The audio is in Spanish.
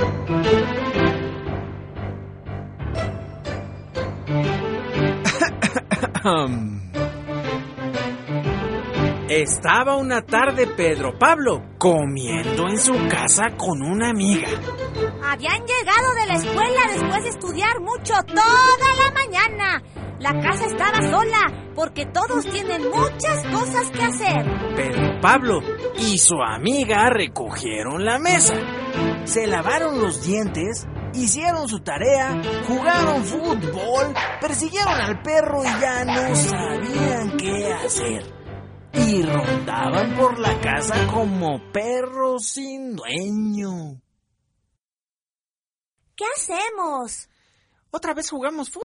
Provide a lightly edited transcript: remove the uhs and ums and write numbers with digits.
Estaba una tarde Pedro Pablo comiendo en su casa con una amiga. Habían llegado de la escuela después de estudiar mucho toda la mañana. La casa estaba sola porque todos tienen muchas cosas que hacer. Pedro Pablo y su amiga recogieron la mesa, se lavaron los dientes, hicieron su tarea, jugaron fútbol, persiguieron al perro y ya no sabían qué hacer. Y rondaban por la casa como perros sin dueño. ¿Qué hacemos? Otra vez jugamos fútbol.